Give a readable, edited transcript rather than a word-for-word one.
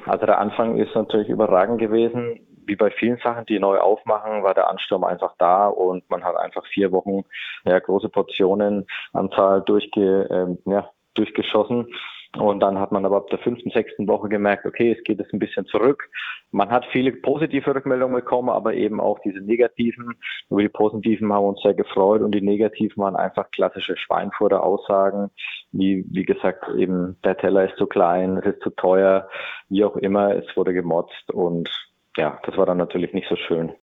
Also der Anfang ist natürlich überragend gewesen. Wie bei vielen Sachen, die neu aufmachen, war der Ansturm einfach da und man hat einfach 4 Wochen große Portionen Anzahl durchgeschossen. Und dann hat man aber ab der 5., 6. Woche gemerkt, okay, es geht jetzt ein bisschen zurück. Man hat viele positive Rückmeldungen bekommen, aber eben auch diese negativen. Über die positiven haben wir uns sehr gefreut und die negativen waren einfach klassische Schweinfurter-Aussagen, wie gesagt, eben der Teller ist zu klein, es ist zu teuer, wie auch immer, es wurde gemotzt und ja, das war dann natürlich nicht so schön.